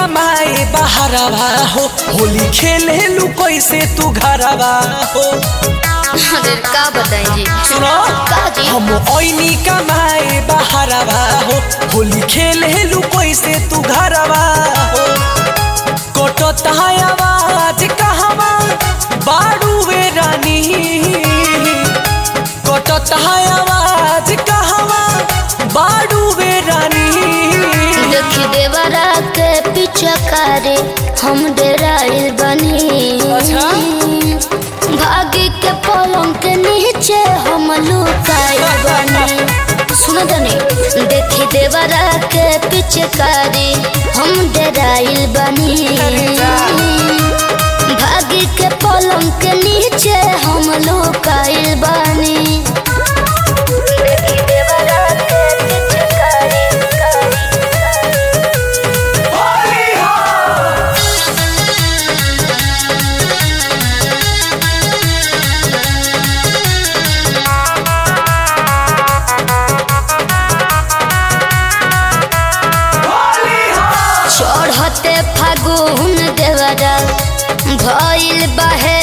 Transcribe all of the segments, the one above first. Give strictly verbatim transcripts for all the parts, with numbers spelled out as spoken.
कमाए बाहरवा हो, होली खेले लू कैसे तू घरवा हो। अरे का बताएं जी। सुनो का जी? हम ओइनी कमाए बाहरवा हो, होली खेले लू कैसे तू घरवा हो। कोटता आवाज कहवा बाड़ू वे रानी, कोटता आवाज कहवा बाड़ू वे रानी। देखी देवरा के पीछा करे हम डेराइल बनी। अच्छा? भागी के पलंग के नीचे हम लुकाइल बनी। सुनो तनी, देखी देवरा के पीछे करे हम डेराइल बनी। भागी के पलंग के नीचे हम लुकाइल बनी। देखी देवरा के पीछे करे चढ़ते फागुन देवरा भइल बहे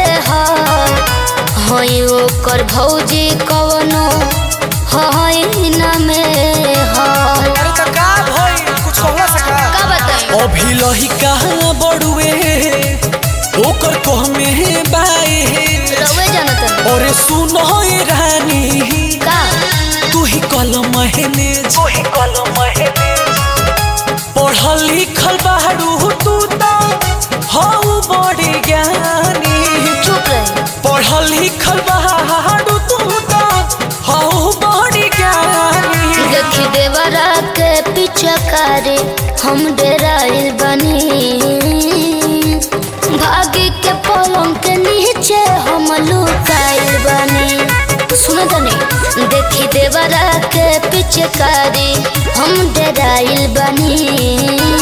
हई ओकर भौजी कवनो हई न में अरे तो का भई कुछ कहला सका का बताई। अभी लही कहाँ बड़ुए ओकर कहमे बाए रउए जानत और सुनो ए रानी का तू ही कलम महने तू ही कलम महने पढ़ल लिखल बाड़ू तू तो हऊ बड़ी ज्ञानी। चुप रहे। पढ़ल लिखल बाड़ू तू तो हऊ बड़ी ज्ञानी। देखी देवरा के पीछे करे हम डेराइल बनी। भागी के पलंग के नीचे हम लुकाइल बनी। सुनो तनी, देखी देवरा के पीछे करे हम डेराइल बनी।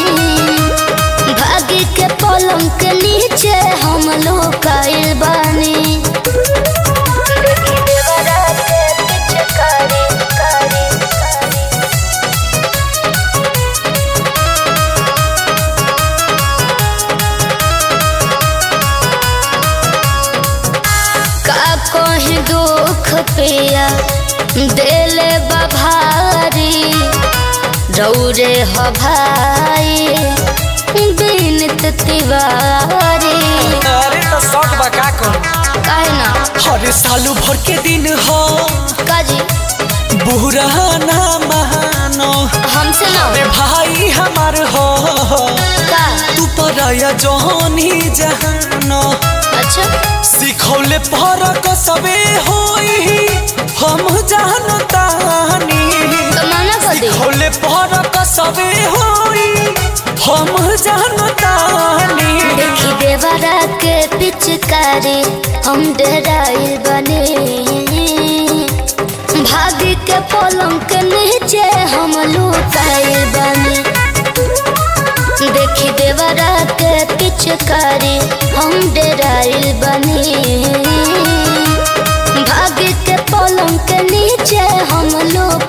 भागी के पलंग के नीचे हम लुकाइल बनी। देखी देवरा के पीछे करे करे का कहीं दुख पिया देले बभारी। रौरे ह भाई बिनत तिवारी। अरे तो शौक बा का कहूं काहे ना हर सालू भर के दिन हो काजी बुरा ना मानो। हमसे ना अरे भाई हमार हो का तू पराया जहानी जहानो। अच्छा सिखौले फरक सबे होई हम जानतानी। तो माना कर दे। सिखौले फरक सबे होई हम जानतानी। देखी देवरा के पिचकारी हम डेराइल बने। भागी के पलंग के नीचे हम लुकाइल बने। देखी देवरा के पिचकारी हम डेराइल बने। भागी के पलंग के नीचे हम लोग